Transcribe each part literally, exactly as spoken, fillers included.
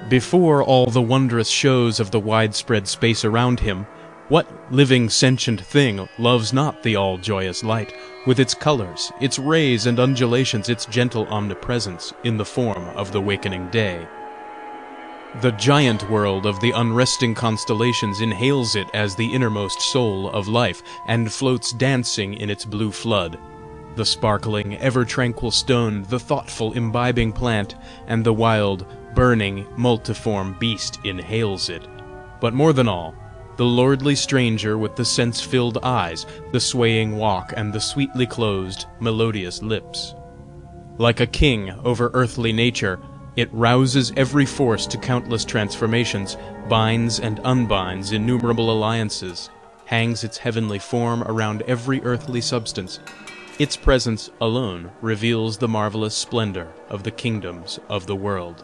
Before all the wondrous shows of the widespread space around him, what living sentient thing loves not the all-joyous light, with its colors, its rays and undulations, its gentle omnipresence in the form of the wakening day? The giant world of the unresting constellations inhales it as the innermost soul of life, and floats dancing in its blue flood. The sparkling, ever-tranquil stone, the thoughtful, imbibing plant, and the wild, burning, multiform beast inhales it. But more than all, the lordly stranger with the sense-filled eyes, the swaying walk, and the sweetly closed, melodious lips. Like a king over earthly nature, it rouses every force to countless transformations, binds and unbinds innumerable alliances, hangs its heavenly form around every earthly substance. Its presence alone reveals the marvelous splendor of the kingdoms of the world.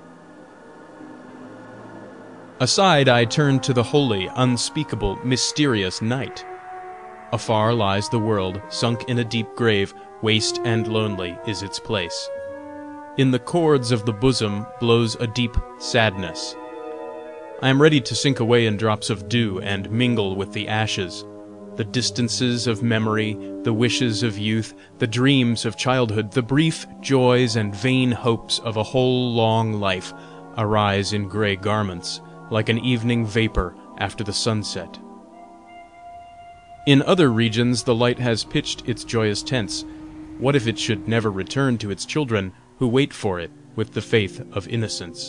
Aside, I turn to the holy, unspeakable, mysterious night. Afar lies the world, sunk in a deep grave, waste and lonely is its place. In the chords of the bosom blows a deep sadness. I am ready to sink away in drops of dew and mingle with the ashes. The distances of memory, the wishes of youth, the dreams of childhood, the brief joys and vain hopes of a whole long life arise in gray garments, like an evening vapor after the sunset. In other regions the light has pitched its joyous tents. What if it should never return to its children, who wait for it with the faith of innocence?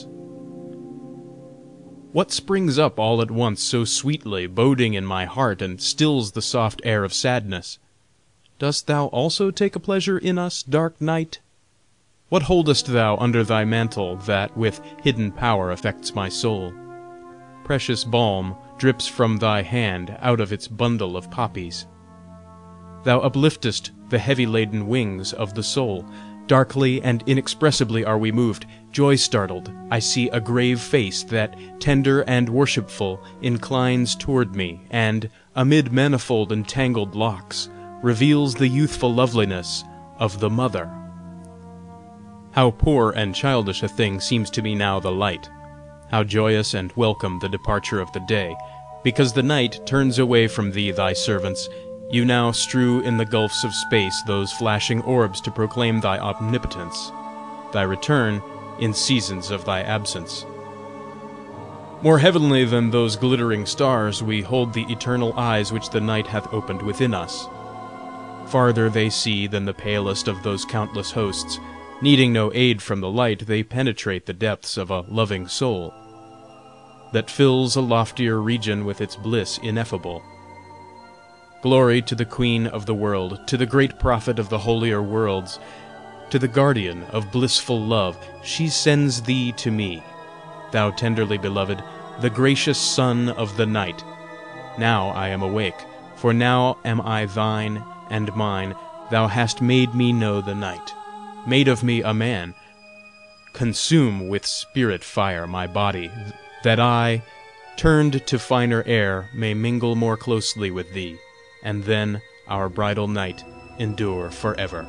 What springs up all at once so sweetly, boding in my heart, and stills the soft air of sadness? Dost thou also take a pleasure in us, dark night? What holdest thou under thy mantle that with hidden power affects my soul? Precious balm drips from thy hand out of its bundle of poppies. Thou upliftest the heavy-laden wings of the soul. Darkly and inexpressibly are we moved. Joy-startled, I see a grave face that, tender and worshipful, inclines toward me, and, amid manifold and tangled locks, reveals the youthful loveliness of the mother. How poor and childish a thing seems to me now the light! How joyous and welcome the departure of the day! Because the night turns away from thee, thy servants, you now strew in the gulfs of space those flashing orbs to proclaim thy omnipotence, thy return in seasons of thy absence. More heavenly than those glittering stars, we hold the eternal eyes which the night hath opened within us. Farther they see than the palest of those countless hosts. Needing no aid from the light, they penetrate the depths of a loving soul, that fills a loftier region with its bliss ineffable. Glory to the Queen of the world, to the great prophet of the holier worlds, to the guardian of blissful love. She sends thee to me, thou tenderly beloved, the gracious son of the night. Now I am awake, for now am I thine and mine. Thou hast made me know the night, made of me a man. Consume with spirit fire my body, that I, turned to finer air, may mingle more closely with thee, and then our bridal night endure forever.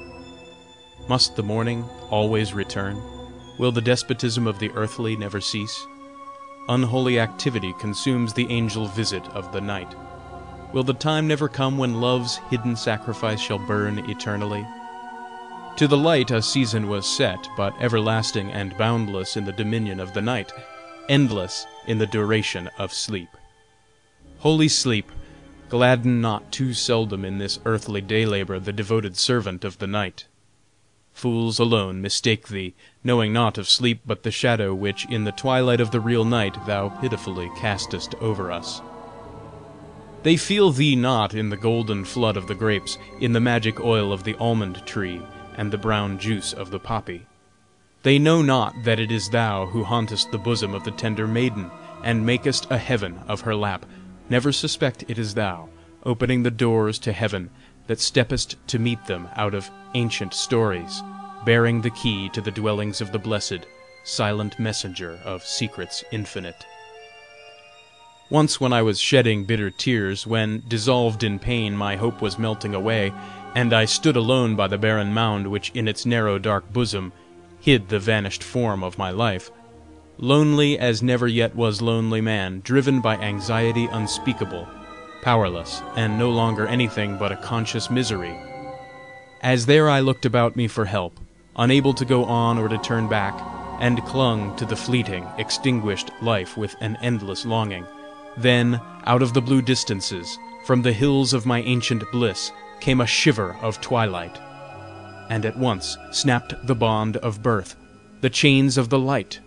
Must the morning always return? Will the despotism of the earthly never cease? Unholy activity consumes the angel visit of the night. Will the time never come when love's hidden sacrifice shall burn eternally? To the light a season was set, but everlasting and boundless in the dominion of the night, endless in the duration of sleep. Holy sleep, gladden not too seldom in this earthly day-labor the devoted servant of the night. Fools alone mistake thee, knowing not of sleep but the shadow which in the twilight of the real night thou pitifully castest over us. They feel thee not in the golden flood of the grapes, in the magic oil of the almond tree, and the brown juice of the poppy. They know not that it is thou who hauntest the bosom of the tender maiden, and makest a heaven of her lap. Never suspect it is thou, opening the doors to heaven, that steppest to meet them out of ancient stories, bearing the key to the dwellings of the blessed, silent messenger of secrets infinite. Once when I was shedding bitter tears, when, dissolved in pain, my hope was melting away, and I stood alone by the barren mound which in its narrow dark bosom hid the vanished form of my life, lonely as never yet was lonely man, driven by anxiety unspeakable, powerless, and no longer anything but a conscious misery. As there I looked about me for help, unable to go on or to turn back, and clung to the fleeting, extinguished life with an endless longing. Then, out of the blue distances, from the hills of my ancient bliss, came a shiver of twilight, and at once snapped the bond of birth, the chains of the light.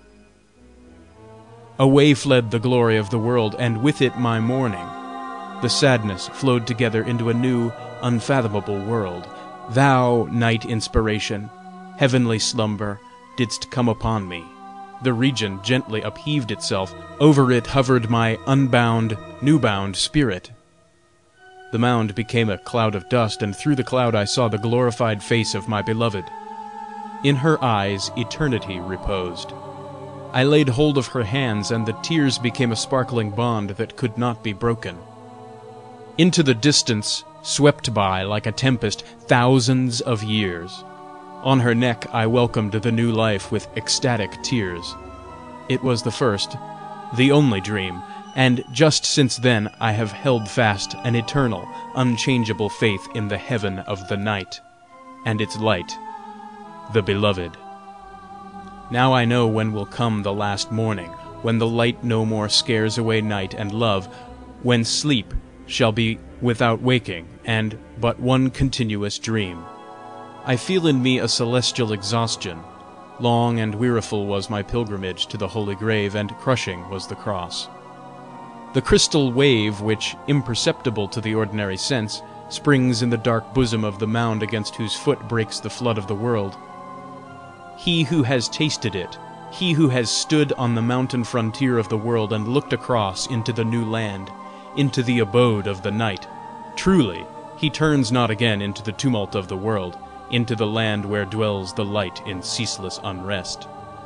Away fled the glory of the world, and with it my mourning. The sadness flowed together into a new, unfathomable world. Thou, night inspiration, heavenly slumber, didst come upon me. The region gently upheaved itself. Over it hovered my unbound, new-bound spirit. The mound became a cloud of dust, and through the cloud I saw the glorified face of my beloved. In her eyes eternity reposed. I laid hold of her hands, and the tears became a sparkling bond that could not be broken. Into the distance swept by, like a tempest, thousands of years. On her neck I welcomed the new life with ecstatic tears. It was the first, the only dream, and just since then I have held fast an eternal, unchangeable faith in the heaven of the night, and its light, the beloved. Now I know when will come the last morning, when the light no more scares away night and love, when sleep shall be without waking, and but one continuous dream. I feel in me a celestial exhaustion. Long and weariful was my pilgrimage to the holy grave, and crushing was the cross. The crystal wave, which, imperceptible to the ordinary sense, springs in the dark bosom of the mound against whose foot breaks the flood of the world. He who has tasted it, he who has stood on the mountain frontier of the world and looked across into the new land, into the abode of the night, truly, he turns not again into the tumult of the world, into the land where dwells the light in ceaseless unrest.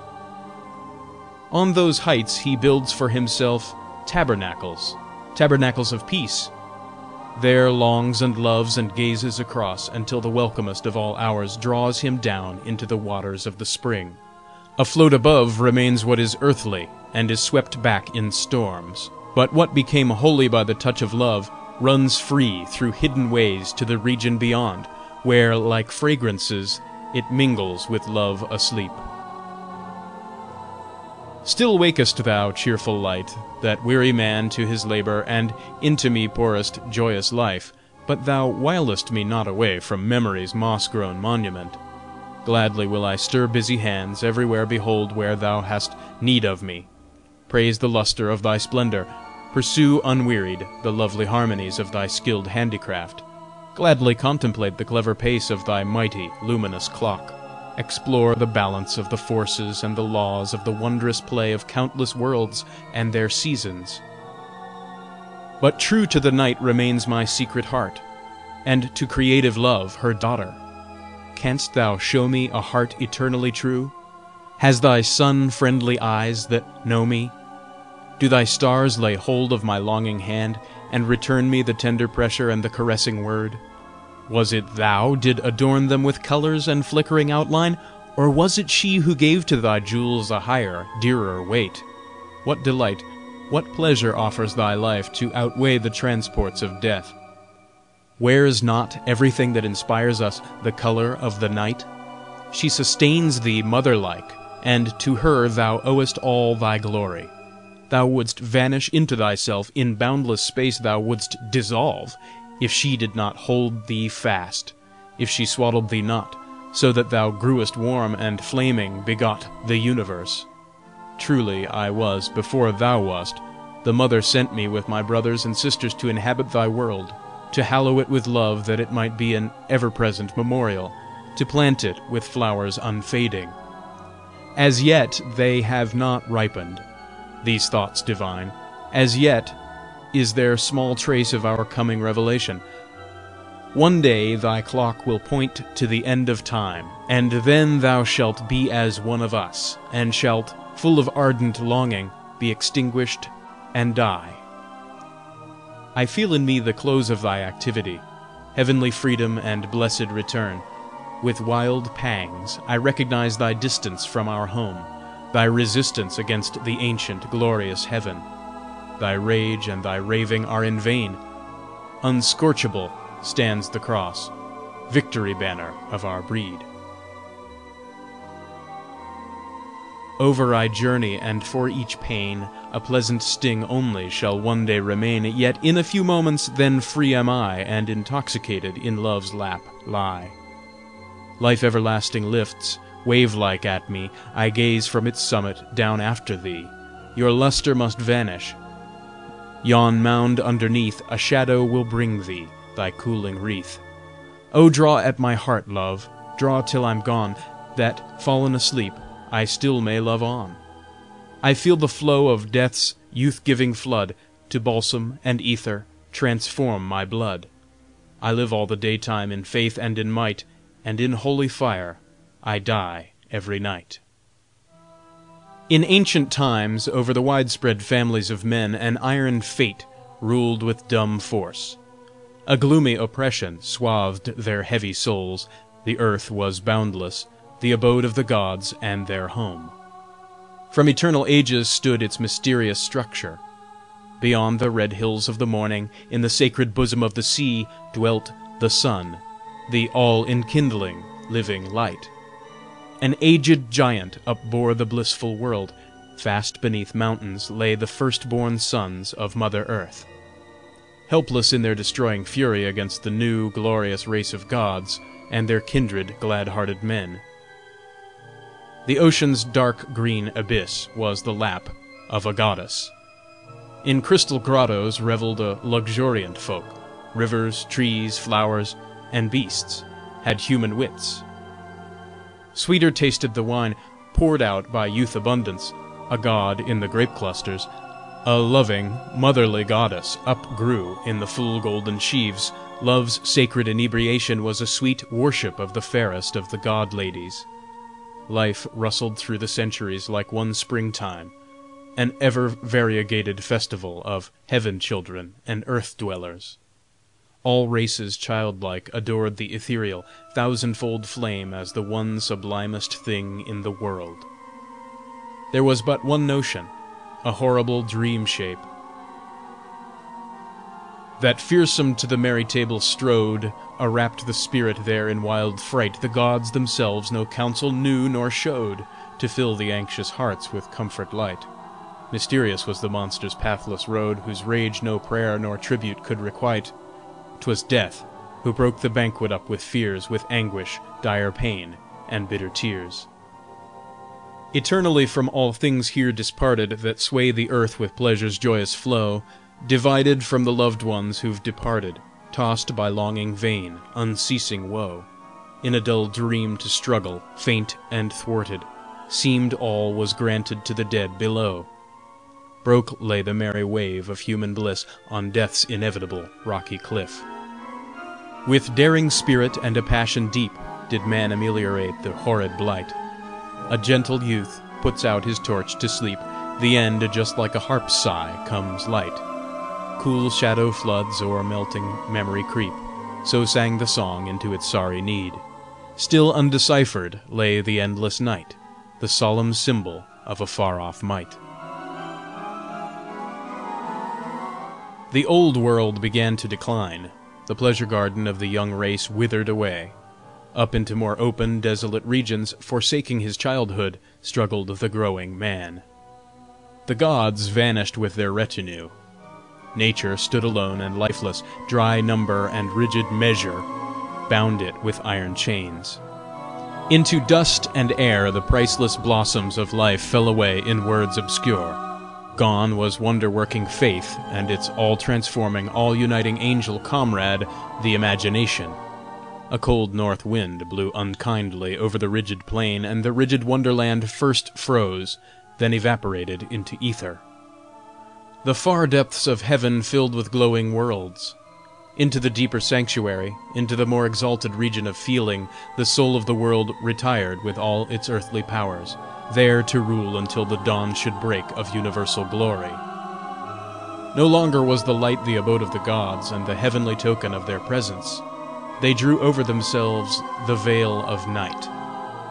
On those heights he builds for himself tabernacles, tabernacles of peace. There longs and loves and gazes across until the welcomest of all hours draws him down into the waters of the spring. Afloat above remains what is earthly, and is swept back in storms. But what became holy by the touch of love runs free through hidden ways to the region beyond, where, like fragrances, it mingles with love asleep. Still wakest thou, cheerful light, that weary man to his labor, and into me pourest joyous life, but thou wilest me not away from memory's moss-grown monument. Gladly will I stir busy hands, everywhere behold where thou hast need of me. Praise the lustre of thy splendor, pursue unwearied the lovely harmonies of thy skilled handicraft. Gladly contemplate the clever pace of thy mighty, luminous clock. Explore the balance of the forces and the laws of the wondrous play of countless worlds and their seasons. But true to the night remains my secret heart, and to creative love, her daughter. Canst thou show me a heart eternally true? Has thy sun friendly eyes that know me? Do thy stars lay hold of my longing hand, and return me the tender pressure and the caressing word? Was it thou did adorn them with colors and flickering outline, or was it she who gave to thy jewels a higher, dearer weight? What delight, what pleasure offers thy life to outweigh the transports of death? Wears not everything that inspires us the color of the night? She sustains thee mother-like, and to her thou owest all thy glory. Thou wouldst vanish into thyself, in boundless space thou wouldst dissolve, if she did not hold thee fast, if she swaddled thee not, so that thou grewest warm and flaming, begot the universe. Truly I was, before thou wast, the mother sent me with my brothers and sisters to inhabit thy world, to hallow it with love that it might be an ever-present memorial, to plant it with flowers unfading. As yet they have not ripened, these thoughts divine, as yet is there small trace of our coming revelation. One day thy clock will point to the end of time, and then thou shalt be as one of us, and shalt, full of ardent longing, be extinguished and die. I feel in me the close of thy activity, heavenly freedom and blessed return. With wild pangs I recognize thy distance from our home, thy resistance against the ancient, glorious heaven. Thy rage and thy raving are in vain. Unscorchable stands the cross, victory banner of our breed. Over I journey, and for each pain a pleasant sting only shall one day remain. Yet in a few moments then free am I, and intoxicated in love's lap lie. Life everlasting lifts, wave-like at me, I gaze from its summit down after thee. Your lustre must vanish. Yon mound underneath a shadow will bring thee, thy cooling wreath. Oh, draw at my heart, love, draw till I'm gone, that, fallen asleep, I still may love on. I feel the flow of death's youth-giving flood to balsam and ether transform my blood. I live all the daytime in faith and in might, and in holy fire I die every night. In ancient times, over the widespread families of men, an iron fate ruled with dumb force. A gloomy oppression swathed their heavy souls. The earth was boundless, the abode of the gods and their home. From eternal ages stood its mysterious structure. Beyond the red hills of the morning, in the sacred bosom of the sea, dwelt the sun, the all-enkindling, living light. An aged giant upbore the blissful world. Fast beneath mountains lay the first-born sons of Mother Earth. Helpless in their destroying fury against the new, glorious race of gods and their kindred glad-hearted men. The ocean's dark green abyss was the lap of a goddess. In crystal grottos reveled a luxuriant folk. Rivers, trees, flowers, and beasts had human wits. Sweeter tasted the wine poured out by youth abundance. A god in the grape clusters, a loving, motherly goddess, upgrew in the full golden sheaves. Love's sacred inebriation was a sweet worship of the fairest of the god ladies. Life rustled through the centuries like one springtime, an ever-variegated festival of heaven-children and earth-dwellers. All races childlike adored the ethereal, thousandfold flame as the one sublimest thing in the world. There was but one notion, a horrible dream shape, that fearsome to the merry table strode, a-wrapped the spirit there in wild fright. The gods themselves no counsel knew nor showed, to fill the anxious hearts with comfort light. Mysterious was the monster's pathless road, whose rage no prayer nor tribute could requite. 'Twas Death, who broke the banquet up with fears, with anguish, dire pain, and bitter tears. Eternally from all things here disparted, that sway the earth with pleasure's joyous flow, divided from the loved ones who've departed, tossed by longing vain, unceasing woe, in a dull dream to struggle, faint and thwarted, seemed all was granted to the dead below. Broke lay the merry wave of human bliss on death's inevitable rocky cliff. With daring spirit and a passion deep did man ameliorate the horrid blight. A gentle youth puts out his torch to sleep, the end just like a harp's sigh comes light. Cool shadow floods o'er melting memory creep, so sang the song into its sorry need. Still undeciphered lay the endless night, the solemn symbol of a far-off might. The old world began to decline. The pleasure garden of the young race withered away. Up into more open, desolate regions, forsaking his childhood, struggled the growing man. The gods vanished with their retinue. Nature stood alone and lifeless. Dry number and rigid measure bound it with iron chains. Into dust and air the priceless blossoms of life fell away in words obscure. Gone was wonder-working faith, and its all-transforming, all-uniting angel comrade, the imagination. A cold north wind blew unkindly over the rigid plain, and the rigid wonderland first froze, then evaporated into ether. The far depths of heaven filled with glowing worlds. Into the deeper sanctuary, into the more exalted region of feeling, the soul of the world retired with all its earthly powers, there to rule until the dawn should break of universal glory. No longer was the light the abode of the gods, and the heavenly token of their presence. They drew over themselves the veil of night.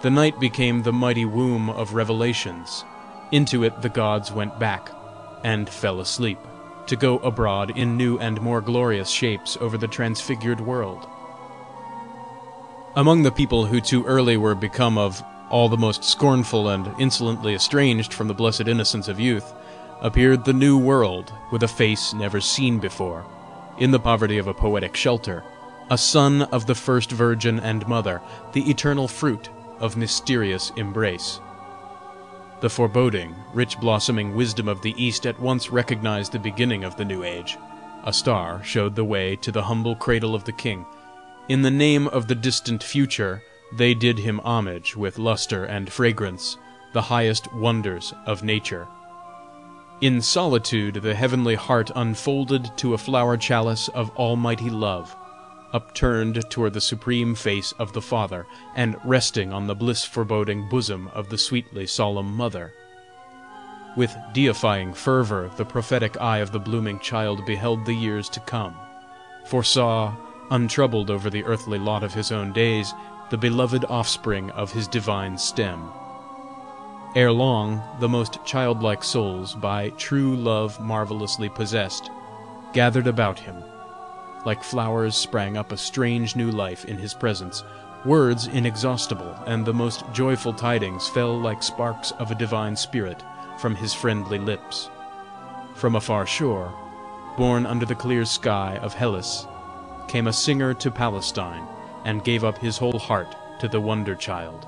The night became the mighty womb of revelations. Into it the gods went back, and fell asleep, to go abroad in new and more glorious shapes over the transfigured world. Among the people who too early were become of all the most scornful and insolently estranged from the blessed innocence of youth, appeared the new world, with a face never seen before, in the poverty of a poetic shelter, a son of the first Virgin and Mother, the eternal fruit of mysterious embrace. The foreboding, rich blossoming wisdom of the East at once recognized the beginning of the new age. A star showed the way to the humble cradle of the king. In the name of the distant future, they did him homage with luster and fragrance, the highest wonders of nature. In solitude the heavenly heart unfolded to a flower chalice of almighty love, upturned toward the supreme face of the Father, and resting on the bliss-foreboding bosom of the sweetly solemn Mother. With deifying fervor the prophetic eye of the blooming child beheld the years to come, foresaw, untroubled over the earthly lot of his own days, the beloved offspring of his divine stem. Ere long, the most childlike souls, by true love marvelously possessed, gathered about him. Like flowers sprang up a strange new life in his presence, words inexhaustible, and the most joyful tidings fell like sparks of a divine spirit from his friendly lips. From a far shore, born under the clear sky of Hellas, came a singer to Palestine, and gave up his whole heart to the wonder-child.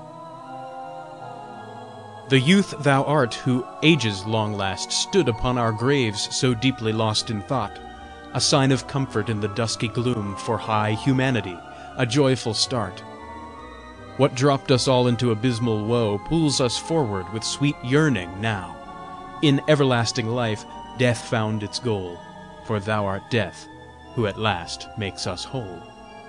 The youth thou art, who ages long last stood upon our graves so deeply lost in thought, a sign of comfort in the dusky gloom for high humanity, a joyful start. What dropped us all into abysmal woe pulls us forward with sweet yearning now. In everlasting life death found its goal, for thou art death, who at last makes us whole.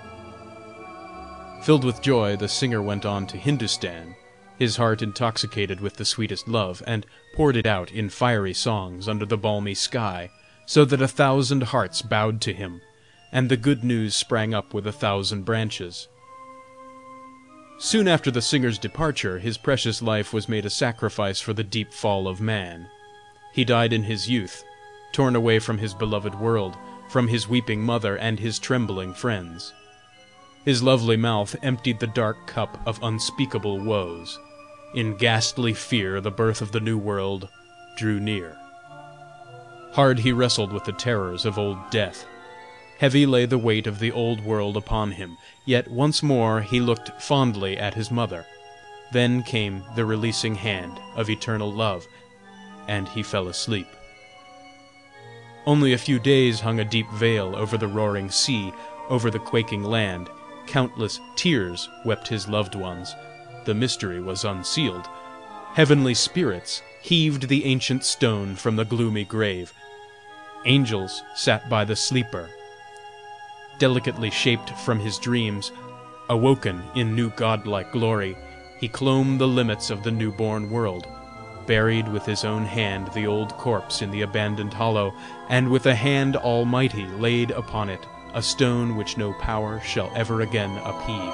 Filled with joy, the singer went on to Hindustan, his heart intoxicated with the sweetest love, and poured it out in fiery songs under the balmy sky, so that a thousand hearts bowed to him, and the good news sprang up with a thousand branches. Soon after the singer's departure, his precious life was made a sacrifice for the deep fall of man. He died in his youth, torn away from his beloved world, from his weeping mother and his trembling friends. His lovely mouth emptied the dark cup of unspeakable woes. In ghastly fear the birth of the new world drew near. Hard he wrestled with the terrors of old death. Heavy lay the weight of the old world upon him, yet once more he looked fondly at his mother. Then came the releasing hand of eternal love, and he fell asleep. Only a few days hung a deep veil over the roaring sea, over the quaking land. Countless tears wept his loved ones. The mystery was unsealed. Heavenly spirits heaved the ancient stone from the gloomy grave. Angels sat by the sleeper. Delicately shaped from his dreams, awoken in new godlike glory, he clomb the limits of the newborn world, buried with his own hand the old corpse in the abandoned hollow, and with a hand almighty laid upon it a stone which no power shall ever again upheave.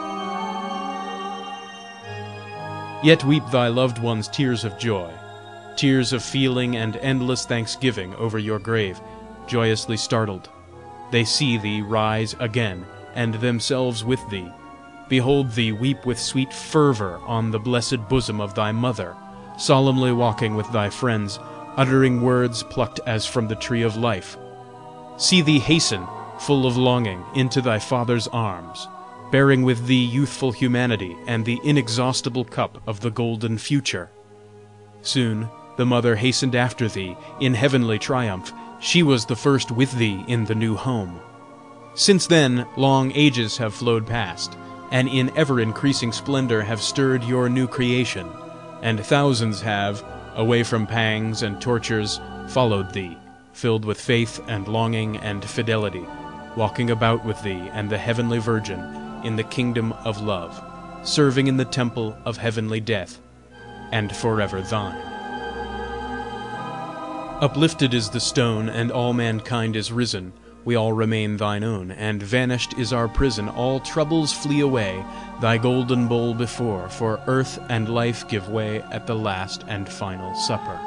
Yet weep thy loved ones tears of joy, tears of feeling and endless thanksgiving over your grave. Joyously startled, they see thee rise again, and themselves with thee. Behold thee weep with sweet fervor on the blessed bosom of thy mother, solemnly walking with thy friends, uttering words plucked as from the tree of life. See thee hasten, full of longing, into thy father's arms, bearing with thee youthful humanity and the inexhaustible cup of the golden future. Soon the mother hastened after thee in heavenly triumph. She was the first with thee in the new home. Since then long ages have flowed past, and in ever-increasing splendor have stirred your new creation, and thousands have, away from pangs and tortures, followed thee, filled with faith and longing and fidelity, walking about with thee and the heavenly Virgin in the kingdom of love, serving in the temple of heavenly death, and forever thine. Uplifted is the stone, and all mankind is risen, we all remain thine own, and vanished is our prison, all troubles flee away, thy golden bowl before, for earth and life give way at the last and final supper.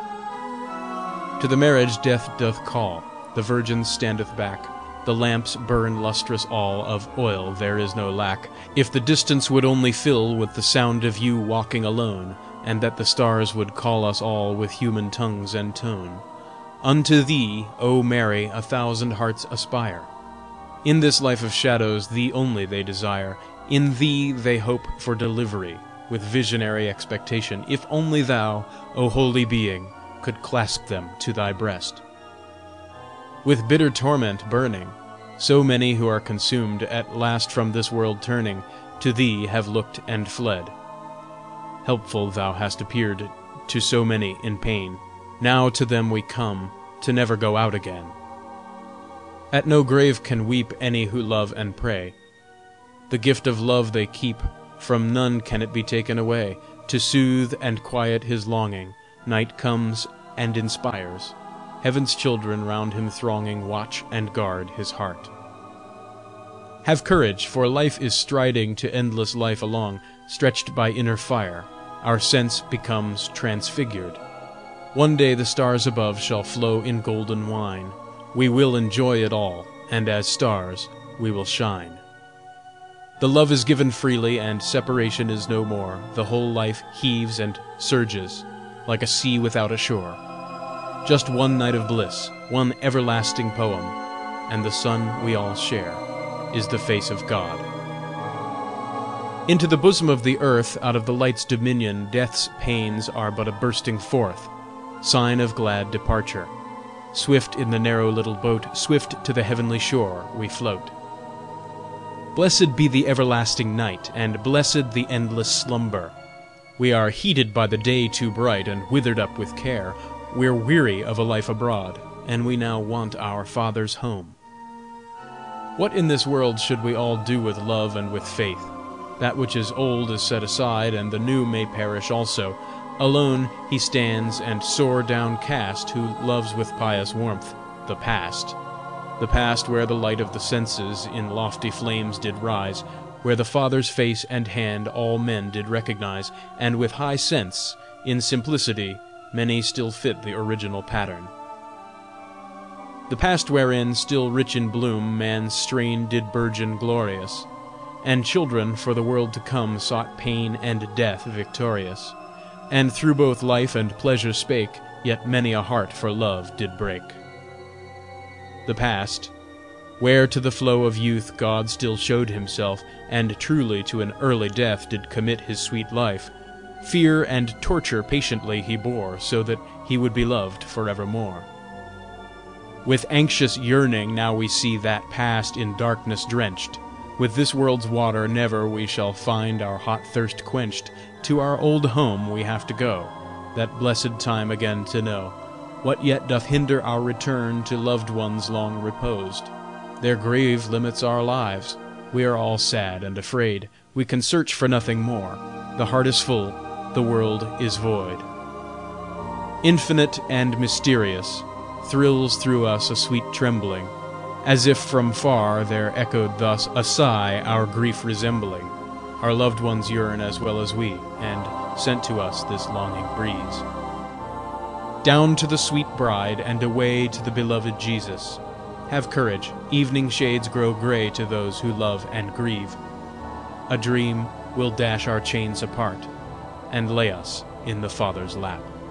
To the marriage death doth call, the virgin standeth back, the lamps burn lustrous all, of oil there is no lack, if the distance would only fill with the sound of you walking alone, and that the stars would call us all with human tongues and tone. Unto thee, O Mary, a thousand hearts aspire. In this life of shadows thee only they desire, in thee they hope for delivery, with visionary expectation, if only thou, O holy being, could clasp them to thy breast. With bitter torment burning, so many who are consumed, at last from this world turning, to thee have looked and fled. Helpful thou hast appeared to so many in pain, now to them we come, to never go out again. At no grave can weep any who love and pray. The gift of love they keep, from none can it be taken away. To soothe and quiet his longing, night comes and inspires. Heaven's children round him thronging watch and guard his heart. Have courage, for life is striding to endless life along, stretched by inner fire. Our sense becomes transfigured. One day the stars above shall flow in golden wine. We will enjoy it all, and as stars we will shine. The love is given freely, and separation is no more. The whole life heaves and surges, like a sea without a shore. Just one night of bliss, one everlasting poem, and the sun we all share is the face of God. Into the bosom of the earth, out of the light's dominion, death's pains are but a bursting forth, sign of glad departure. Swift in the narrow little boat, swift to the heavenly shore we float. Blessed be the everlasting night, and blessed the endless slumber. We are heated by the day too bright, and withered up with care. We're weary of a life abroad, and we now want our Father's home. What in this world should we all do with love and with faith? That which is old is set aside, and the new may perish also. Alone he stands, and sore downcast, who loves with pious warmth the past. The past where the light of the senses in lofty flames did rise, where the Father's face and hand all men did recognize, and with high sense, in simplicity, many still fit the original pattern. The past wherein, still rich in bloom, man's strain did burgeon glorious, and children for the world to come sought pain and death victorious, and through both life and pleasure spake, yet many a heart for love did break. The past, where to the flow of youth God still showed himself, and truly to an early death did commit his sweet life, fear and torture patiently he bore, so that he would be loved forevermore. With anxious yearning now we see that past in darkness drenched. With this world's water never we shall find our hot thirst quenched. To our old home we have to go, that blessed time again to know. What yet doth hinder our return to loved ones long reposed? Their grave limits our lives. We are all sad and afraid. We can search for nothing more. The heart is full, the world is void. Infinite and mysterious, thrills through us a sweet trembling, as if from far there echoed thus a sigh our grief resembling. Our loved ones yearn as well as we, and sent to us this longing breeze. Down to the sweet bride, and away to the beloved Jesus. Have courage, evening shades grow gray to those who love and grieve. A dream will dash our chains apart, and lay us in the Father's lap.